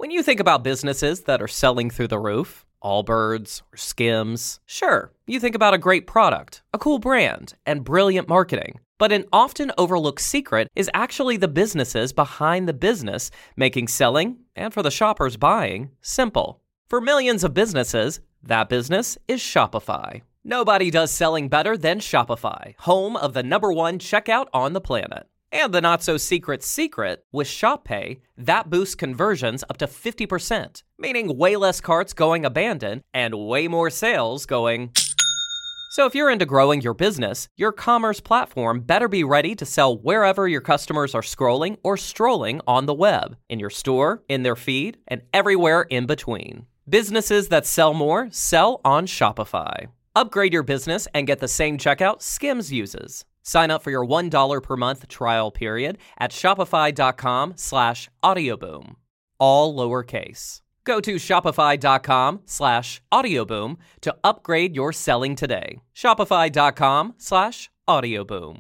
When you think about businesses that are selling through the roof, Allbirds or Skims, sure, you think about a great product, a cool brand, and brilliant marketing. But an often overlooked secret is actually the businesses behind the business, making selling, and for the shoppers buying, simple. For millions of businesses, that business is Shopify. Nobody does selling better than Shopify, home of the #1 checkout on the planet. And the not-so-secret secret, with ShopPay, that boosts conversions up to 50%, meaning way less carts going abandoned and way more sales going... So if you're into growing your business, your commerce platform better be ready to sell wherever your customers are scrolling or strolling on the web, in your store, in their feed, and everywhere in between. Businesses that sell more sell on Shopify. Upgrade your business and get the same checkout Skims uses. Sign up for your $1 per month trial period at shopify.com/audioboom. All lowercase. Go to shopify.com/audioboom to upgrade your selling today. Shopify.com/audioboom.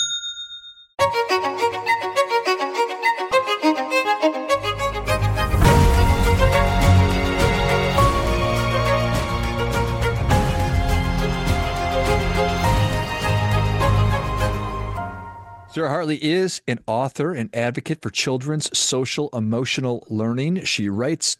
Sarah Hartley is an author and advocate for children's social emotional learning. She writes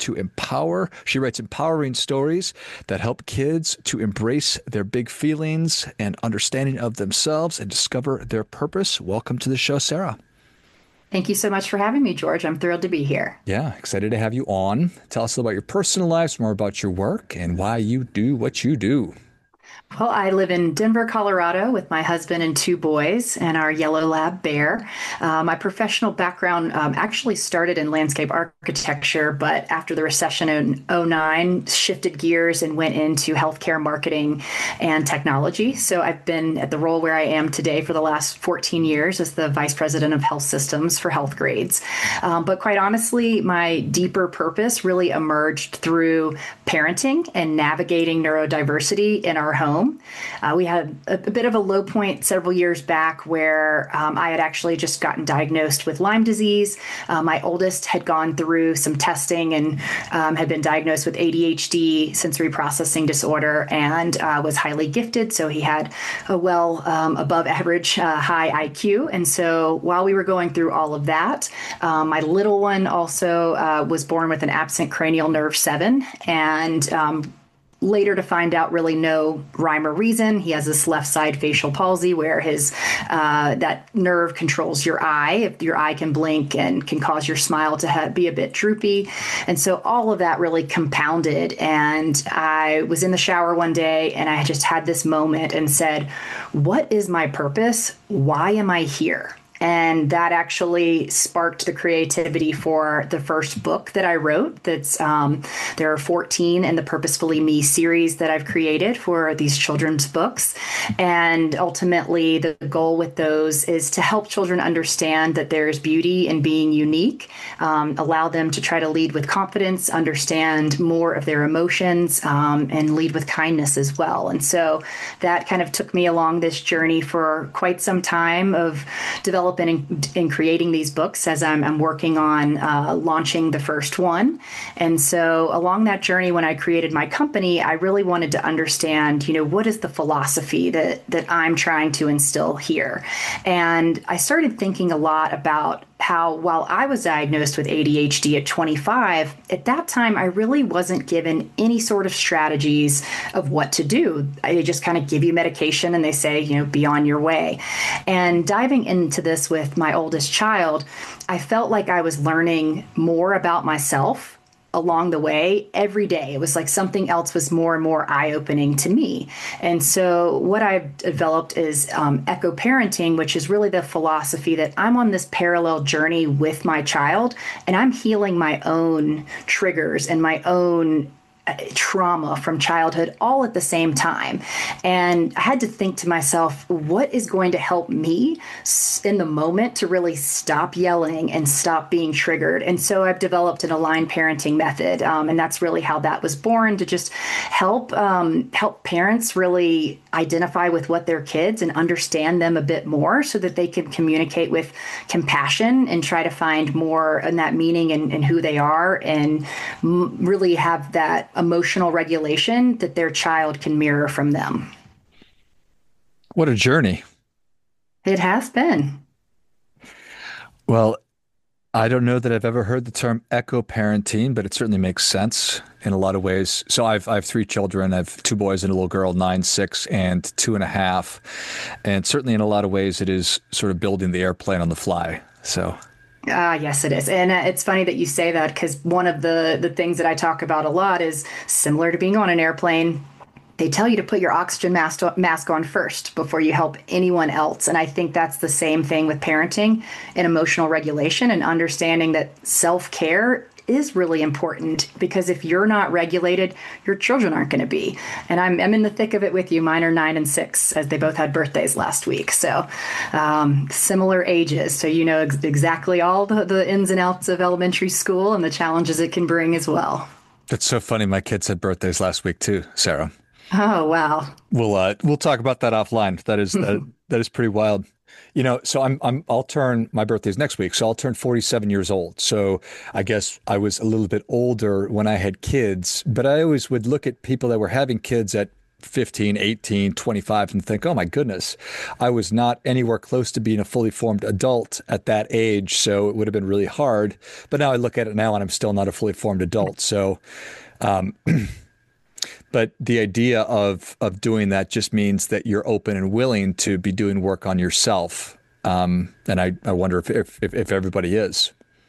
empowering stories that help kids to embrace their big feelings and understanding of themselves and discover their purpose. Welcome to the show, Sarah. Thank you so much for having me, George. I'm thrilled to be here. Yeah, excited to have you on. Tell us about your personal lives, more about your work, and why you do what you do. Well, I live in Denver, Colorado with my husband and 2 boys and our yellow lab bear. My professional background actually started in landscape architecture, but after the recession in 2009, shifted gears and went into healthcare marketing and technology. So I've been at the role where I am today for the last 14 years as the Vice President of Health Systems for Healthgrades. But quite honestly, my deeper purpose really emerged through parenting and navigating neurodiversity in our home. We had a bit of a low point several years back where I had actually just gotten diagnosed with Lyme disease. My oldest had gone through some testing and had been diagnosed with ADHD, sensory processing disorder, and was highly gifted. So he had a well above average high IQ. And so while we were going through all of that, my little one also was born with an absent cranial nerve 7 and later to find out really no rhyme or reason. He has this left side facial palsy where his that nerve controls your eye. If your eye can blink and can cause your smile to be a bit droopy. And so all of that really compounded. And I was in the shower one day and I just had this moment and said, what is my purpose? Why am I here? And that actually sparked the creativity for the first book that I wrote. There are 14 in the Purposefully Me series that I've created for these children's books. And ultimately, the goal with those is to help children understand that there's beauty in being unique, allow them to try to lead with confidence, understand more of their emotions, and lead with kindness as well. And so that kind of took me along this journey for quite some time of developing and creating these books as I'm working on launching the first one. And so along that journey, when I created my company, I really wanted to understand, what is the philosophy that I'm trying to instill here? And I started thinking a lot about how while I was diagnosed with ADHD at 25, at that time, I really wasn't given any sort of strategies of what to do. They just kind of give you medication and they say, be on your way. And diving into this with my oldest child, I felt like I was learning more about myself along the way every day. It was like something else was more and more eye-opening to me. And so what I've developed is echo parenting, which is really the philosophy that I'm on this parallel journey with my child and I'm healing my own triggers and my own trauma from childhood all at the same time. And I had to think to myself, what is going to help me in the moment to really stop yelling and stop being triggered? And so I've developed an aligned parenting method. And that's really how that was born, to just help parents really identify with what their kids and understand them a bit more so that they can communicate with compassion and try to find more in that meaning and who they are, and really have that emotional regulation that their child can mirror from them. What a journey. It has been. Well, I don't know that I've ever heard the term echo parenting, but it certainly makes sense in a lot of ways. So I have three children. I have two boys and a little girl, 9, 6, and 2.5. And certainly in a lot of ways, it is sort of building the airplane on the fly. So. Yes, it is. And it's funny that you say that, because one of the things that I talk about a lot is similar to being on an airplane. They tell you to put your oxygen mask on first before you help anyone else. And I think that's the same thing with parenting and emotional regulation, and understanding that self-care is really important, because if you're not regulated, your children aren't going to be. And I'm in the thick of it with you. Mine are 9 and 6, as they both had birthdays last week. So similar ages. So you know exactly all the ins and outs of elementary school and the challenges it can bring as well. That's so funny. My kids had birthdays last week too, Sarah. Oh, wow. We'll talk about that offline. That is pretty wild. So my birthday's next week, so I'll turn 47 years old. So I guess I was a little bit older when I had kids, but I always would look at people that were having kids at 15, 18, 25 and think, oh my goodness, I was not anywhere close to being a fully formed adult at that age. So it would have been really hard. But now I look at it now and I'm still not a fully formed adult. So, but the idea of doing that just means that you're open and willing to be doing work on yourself. And I wonder if everybody is.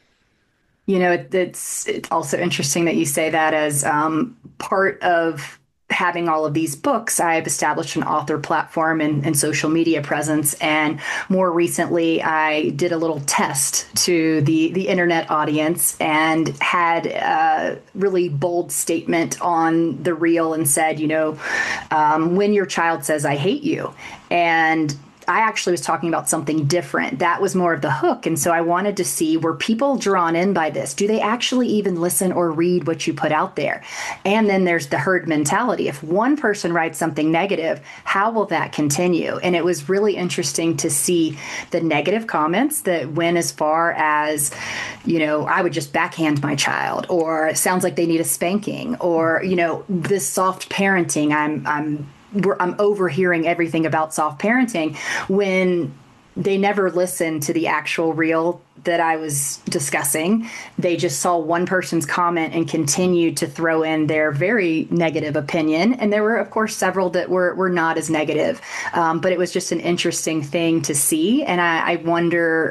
It's also interesting that you say that, as part of having all of these books. I've established an author platform and social media presence. And more recently, I did a little test to the internet audience and had a really bold statement on the reel and said, when your child says, I hate you. And I actually was talking about something different. That was more of the hook. And so I wanted to see, were people drawn in by this? Do they actually even listen or read what you put out there? And then there's the herd mentality. If one person writes something negative, how will that continue? And it was really interesting to see the negative comments that went as far as, I would just backhand my child, or it sounds like they need a spanking, or, this soft parenting, I'm overhearing everything about soft parenting, when they never listened to the actual reel that I was discussing. They just saw one person's comment and continued to throw in their very negative opinion. And there were, of course, several that were not as negative. But it was just an interesting thing to see. And I wonder,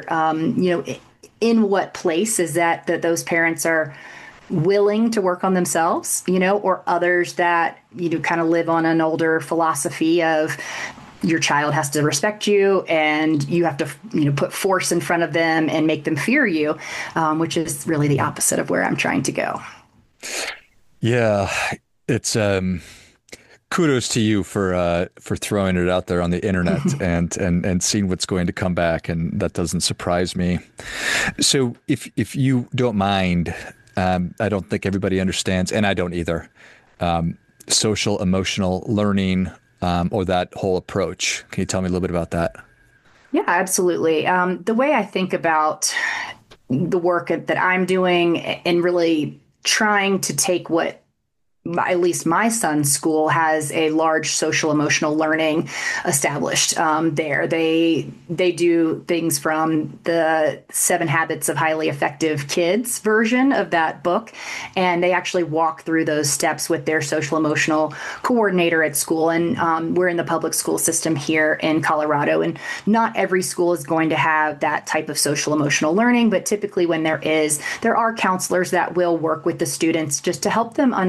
in what place is that those parents are willing to work on themselves, or others that, kind of live on an older philosophy of your child has to respect you and you have to, put force in front of them and make them fear you, which is really the opposite of where I'm trying to go. Yeah, it's kudos to you for throwing it out there on the internet and seeing what's going to come back, and that doesn't surprise me. So if you don't mind, I don't think everybody understands, and I don't either, social emotional learning, or that whole approach. Can you tell me a little bit about that? Yeah, absolutely. The way I think about the work that I'm doing and really trying to take what at least my son's school has a large social emotional learning established there. They do things from the 7 Habits of Highly Effective Kids version of that book, and they actually walk through those steps with their social emotional coordinator at school. And we're in the public school system here in Colorado, and not every school is going to have that type of social emotional learning, but typically when there are counselors that will work with the students just to help them understand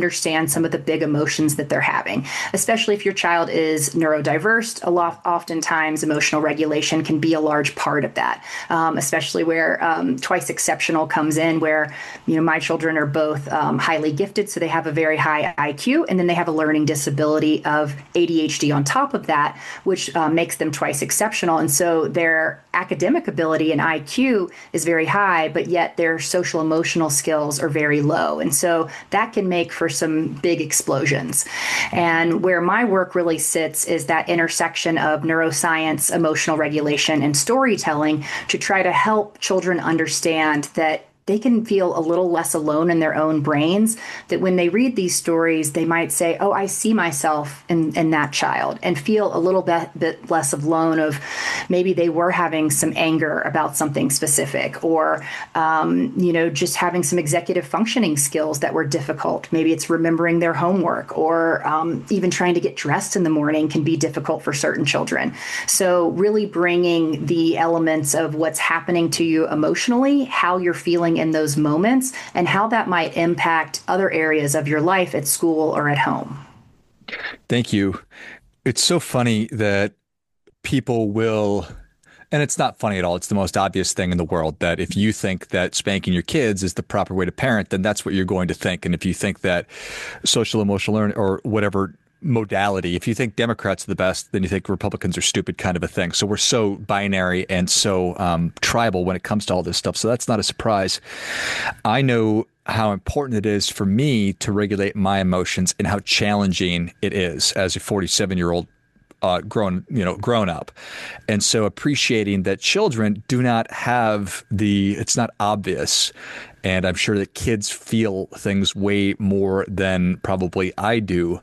understand some of the big emotions that they're having, especially if your child is neurodiverse. Oftentimes emotional regulation can be a large part of that, especially where Twice Exceptional comes in, where, my children are both highly gifted, so they have a very high IQ, and then they have a learning disability of ADHD on top of that, which makes them twice exceptional. And so their academic ability and IQ is very high, but yet their social emotional skills are very low. And so that can make for some big explosions. And where my work really sits is that intersection of neuroscience, emotional regulation, and storytelling to try to help children understand that they can feel a little less alone in their own brains, that when they read these stories, they might say, oh, I see myself in that child, and feel a little bit less alone of maybe they were having some anger about something specific, or, just having some executive functioning skills that were difficult. Maybe it's remembering their homework, or even trying to get dressed in the morning can be difficult for certain children. So really bringing the elements of what's happening to you emotionally, how you're feeling in those moments, and how that might impact other areas of your life at school or at home. Thank you. It's so funny that people will, and it's not funny at all. It's the most obvious thing in the world, that if you think that spanking your kids is the proper way to parent, then that's what you're going to think. And if you think that social emotional learning or whatever modality, if you think Democrats are the best, then you think Republicans are stupid, kind of a thing. So we're so binary and so tribal when it comes to all this stuff. So that's not a surprise. I know how important it is for me to regulate my emotions and how challenging it is as a 47-year-old grown up. And so appreciating that children do not have it's not obvious. And I'm sure that kids feel things way more than probably I do.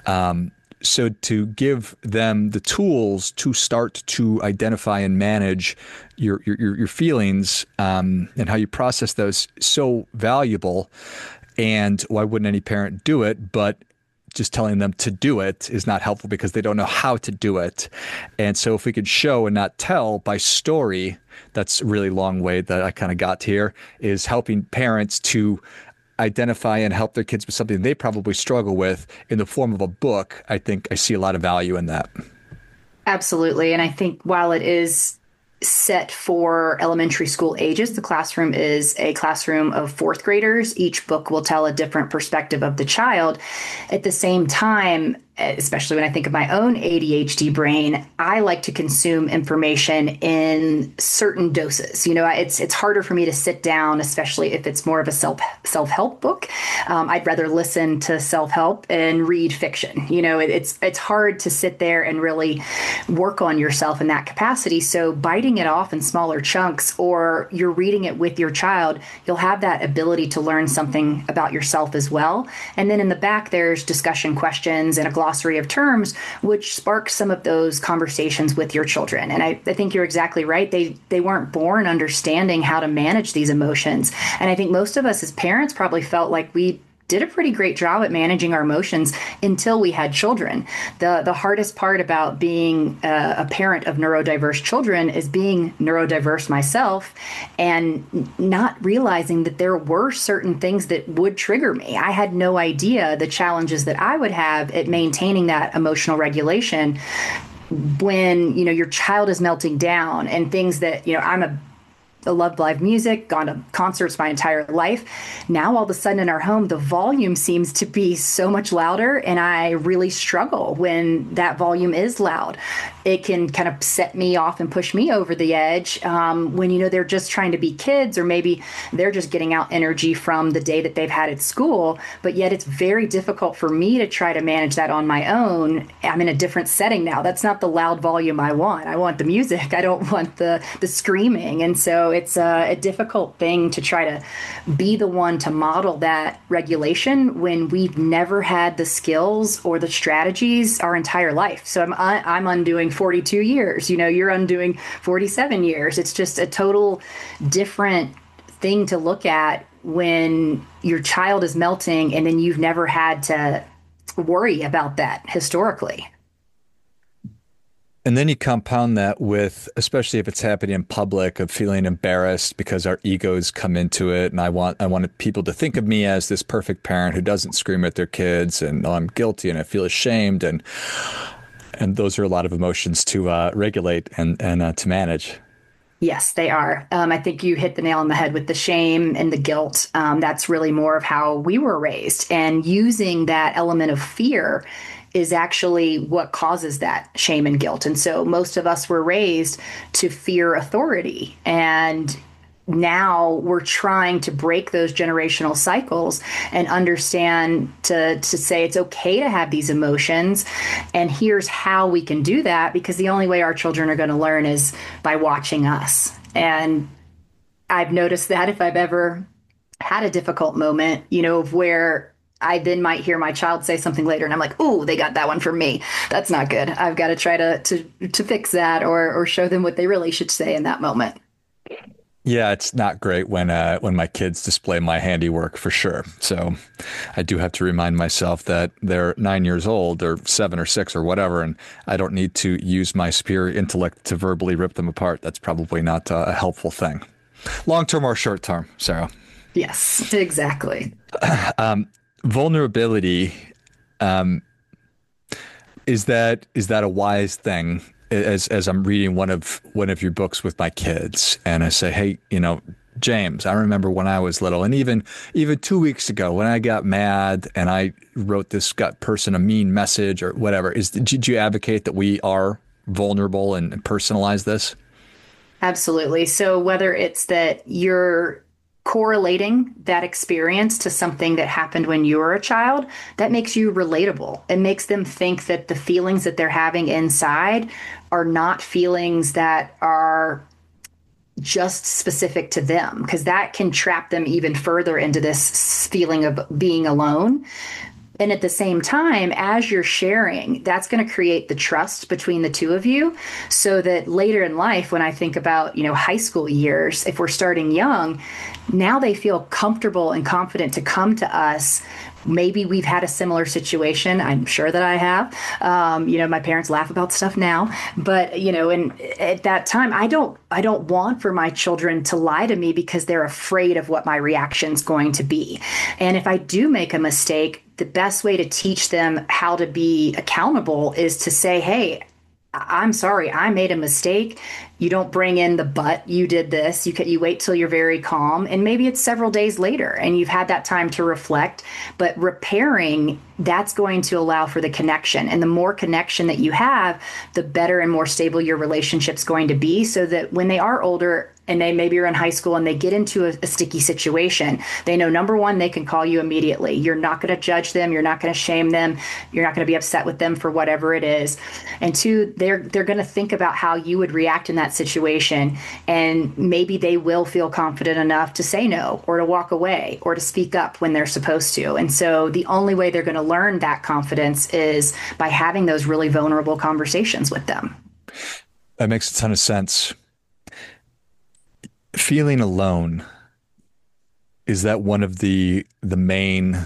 So to give them the tools to start to identify and manage your feelings and how you process those, so valuable. And why wouldn't any parent do it? But just telling them to do it is not helpful because they don't know how to do it. And so if we could show and not tell by story, that's a really long way that I kind of got here, is helping parents to identify and help their kids with something they probably struggle with in the form of a book. I think I see a lot of value in that. Absolutely. And I think while it is set for elementary school ages, the classroom is a classroom of fourth graders. Each book will tell a different perspective of the child. At the same time, especially when I think of my own ADHD brain, I like to consume information in certain doses. It's harder for me to sit down, especially if it's more of a self-help book. I'd rather listen to self-help and read fiction. It's hard to sit there and really work on yourself in that capacity. So biting it off in smaller chunks, or you're reading it with your child, you'll have that ability to learn something about yourself as well. And then in the back, there's discussion questions and a glossary of terms, which sparks some of those conversations with your children. And I think you're exactly right. They weren't born understanding how to manage these emotions. And I think most of us as parents probably felt like we did a pretty great job at managing our emotions until we had children. The hardest part about being a parent of neurodiverse children is being neurodiverse myself and not realizing that there were certain things that would trigger me. I had no idea the challenges that I would have at maintaining that emotional regulation when, your child is melting down, and things that, I loved live music, gone to concerts my entire life. Now, all of a sudden in our home, the volume seems to be so much louder, and I really struggle when that volume is loud. It can kind of set me off and push me over the edge when, they're just trying to be kids, or maybe they're just getting out energy from the day that they've had at school. But yet it's very difficult for me to try to manage that on my own. I'm in a different setting now. That's not the loud volume I want. I want the music. I don't want the screaming. And so it's a difficult thing to try to be the one to model that regulation when we've never had the skills or the strategies our entire life. So I'm undoing 42 years. You're undoing 47 years. It's just a total different thing to look at when your child is melting and then you've never had to worry about that historically. And then you compound that with, especially if it's happening in public, of feeling embarrassed because our egos come into it. And I wanted people to think of me as this perfect parent who doesn't scream at their kids, and oh, I'm guilty and I feel ashamed. And those are a lot of emotions to regulate and to manage. Yes, they are. I think you hit the nail on the head with the shame and the guilt. That's really more of how we were raised. And using that element of fear is actually what causes that shame and guilt. And so most of us were raised to fear authority. And now we're trying to break those generational cycles and understand to say it's okay to have these emotions. And here's how we can do that, because the only way our children are going to learn is by watching us. And I've noticed that if I've ever had a difficult moment, of where I then might hear my child say something later and I'm like, oh, they got that one from me. That's not good. I've got to try to fix that, or show them what they really should say in that moment. Yeah, it's not great when my kids display my handiwork, for sure. So I do have to remind myself that they're 9 years old or 7 or 6 or whatever, and I don't need to use my superior intellect to verbally rip them apart. That's probably not a helpful thing. Long term or short term, Sarah? Yes, exactly. Vulnerability, is that a wise thing? As I'm reading one of your books with my kids, and I say, hey, James, I remember when I was little, and even 2 weeks ago when I got mad and I wrote this person a mean message or whatever. Did you advocate that we are vulnerable and personalize this? Absolutely. So whether it's that you're correlating that experience to something that happened when you were a child, that makes you relatable. It makes them think that the feelings that they're having inside are not feelings that are just specific to them, because that can trap them even further into this feeling of being alone. And at the same time, as you're sharing, that's going to create the trust between the two of you, so that later in life, when I think about, high school years, if we're starting young, now they feel comfortable and confident to come to us. Maybe we've had a similar situation. I'm sure that I have. My parents laugh about stuff now, but and at that time, I don't want for my children to lie to me because they're afraid of what my reaction's going to be. And if I do make a mistake, the best way to teach them how to be accountable is to say, hey, I'm sorry, I made a mistake. You don't bring in the but you did this. You wait till you're very calm, and maybe it's several days later and you've had that time to reflect. But repairing, that's going to allow for the connection. And the more connection that you have, the better and more stable your relationship's going to be, so that when they are older and they maybe are in high school and they get into a sticky situation, they know, number one, they can call you immediately. You're not going to judge them. You're not going to shame them. You're not going to be upset with them for whatever it is. And two, they're going to think about how you would react in that situation. And maybe they will feel confident enough to say no, or to walk away, or to speak up when they're supposed to. And so the only way they're going to learn that confidence is by having those really vulnerable conversations with them. That makes a ton of sense. Feeling alone, is that one of the main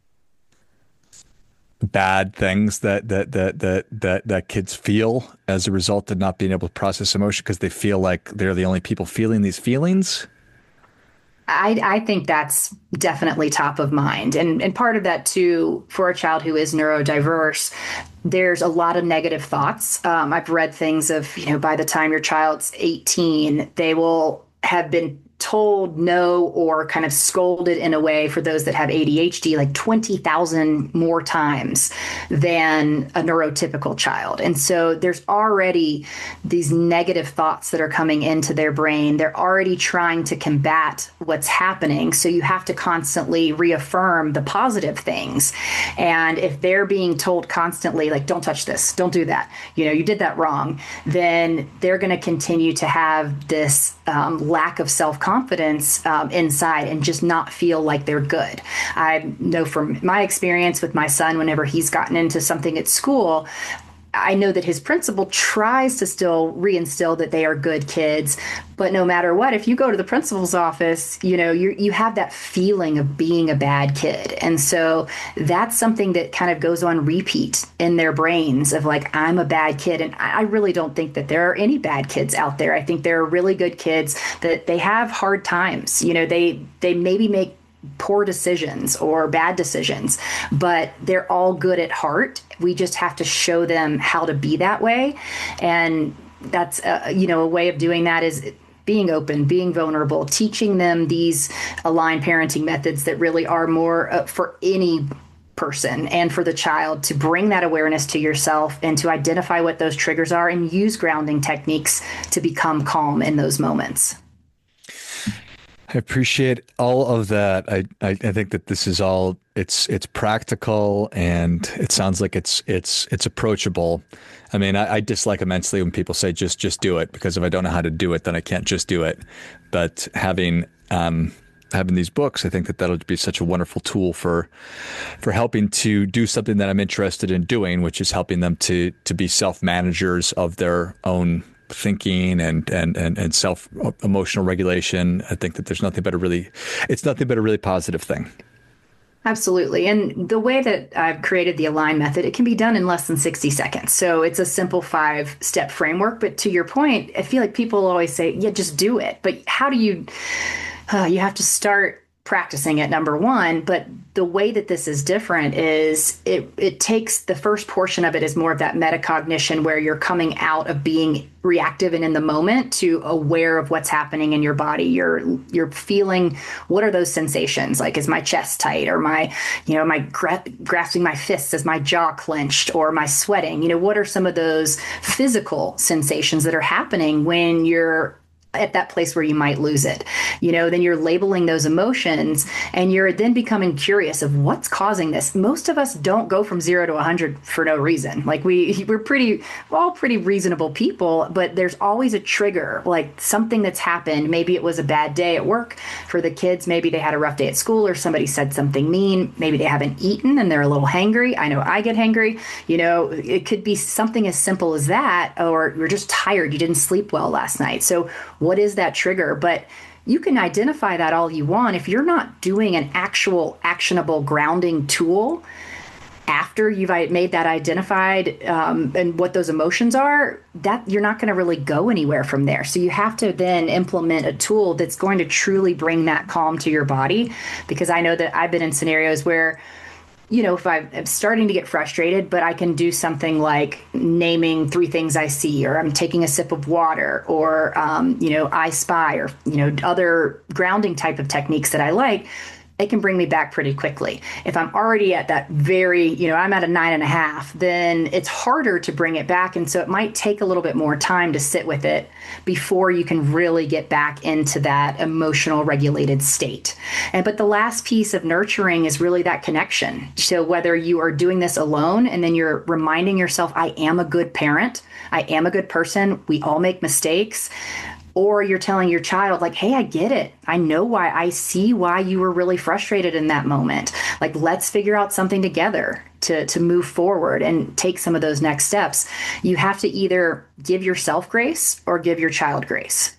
bad things that kids feel as a result of not being able to process emotion, because they feel like they're the only people feeling these feelings? I think that's definitely top of mind. And part of that, too, for a child who is neurodiverse, there's a lot of negative thoughts. I've read things of, by the time your child's 18, they will have been told no, or kind of scolded in a way, for those that have ADHD, like 20,000 more times than a neurotypical child. And so there's already these negative thoughts that are coming into their brain. They're already trying to combat what's happening. So you have to constantly reaffirm the positive things. And if they're being told constantly, like, don't touch this, don't do that, you did that wrong, then they're going to continue to have this lack of self-confidence inside, and just not feel like they're good. I know from my experience with my son, whenever he's gotten into something at school, I know that his principal tries to still reinstill that they are good kids, but no matter what, if you go to the principal's office, you have that feeling of being a bad kid. And so that's something that kind of goes on repeat in their brains of like, I'm a bad kid. And I really don't think that there are any bad kids out there. I think there are really good kids that they have hard times. They maybe make poor decisions or bad decisions, but they're all good at heart. We just have to show them how to be that way. And that's, a way of doing that is being open, being vulnerable, teaching them these aligned parenting methods that really are more for any person and for the child to bring that awareness to yourself and to identify what those triggers are and use grounding techniques to become calm in those moments. I appreciate all of that. I think that this is all it's practical and it sounds like it's approachable. I mean, I dislike immensely when people say just do it, because if I don't know how to do it, then I can't just do it. But having these books, I think that that'll be such a wonderful tool for helping to do something that I'm interested in doing, which is helping them to be self-managers of their own thinking and self emotional regulation. I think that there's nothing but a really positive thing. Absolutely. And the way that I've created the Align method, it can be done in less than 60 seconds. So it's a simple 5-step framework. But to your point, I feel like people always say, yeah, just do it. But how do you have to start practicing it, number one. But the way that this is different is it takes the first portion of it is more of that metacognition where you're coming out of being reactive and in the moment to aware of what's happening in your body. You're feeling, what are those sensations? Like, is my chest tight, or am I grasping my fists? Is my jaw clenched, or am I sweating? What are some of those physical sensations that are happening when you're at that place where you might lose it? Then you're labeling those emotions and you're then becoming curious of what's causing this. Most of us don't go from 0 to 100 for no reason. Like we're all pretty reasonable people, but there's always a trigger, like something that's happened. Maybe it was a bad day at work for the kids. Maybe they had a rough day at school, or somebody said something mean. Maybe they haven't eaten and they're a little hangry. I know I get hangry. It could be something as simple as that, or you're just tired. You didn't sleep well last night. So what is that trigger? But you can identify that all you want. If you're not doing an actual actionable grounding tool after you've made that identified and what those emotions are, that you're not going to really go anywhere from there. So you have to then implement a tool that's going to truly bring that calm to your body. Because I know that I've been in scenarios where if I'm starting to get frustrated, but I can do something like naming 3 things I see, or I'm taking a sip of water, or, I spy, or, other grounding type of techniques that I like, it can bring me back pretty quickly. If I'm already at that I'm at a 9.5, then it's harder to bring it back. And so it might take a little bit more time to sit with it before you can really get back into that emotional regulated state. But the last piece of nurturing is really that connection. So whether you are doing this alone and then you're reminding yourself, I am a good parent, I am a good person, we all make mistakes, or you're telling your child, like, hey, I get it. I know why. I see why you were really frustrated in that moment. Like, let's figure out something together to move forward and take some of those next steps. You have to either give yourself grace or give your child grace.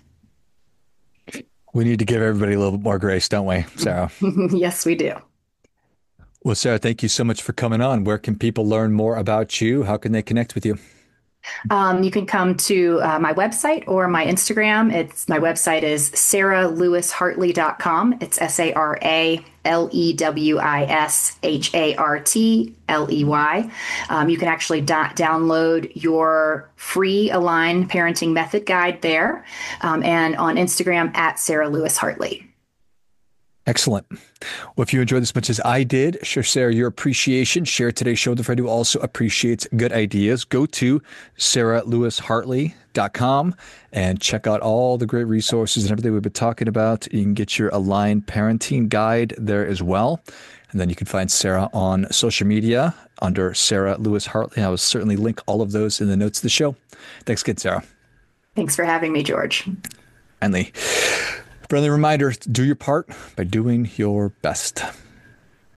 We need to give everybody a little bit more grace, don't we, Sarah? Yes, we do. Well, Sarah, thank you so much for coming on. Where can people learn more about you? How can they connect with you? You can come to my website or my Instagram. My website is sarahlewishartley.com. It's SarahLewishartley. You can actually download your free Align Parenting Method Guide there, and on Instagram at Sarah Lewis Hartley. Excellent. Well, if you enjoyed this as much as I did, share, Sarah, your appreciation. Share today's show with a friend who also appreciates good ideas. Go to SarahLewisHartley.com and check out all the great resources and everything we've been talking about. You can get your Align Parenting Guide there as well. And then you can find Sarah on social media under Sarah Lewis Hartley. I will certainly link all of those in the notes of the show. Thanks again, Sarah. Thanks for having me, George. Friendly reminder, do your part by doing your best.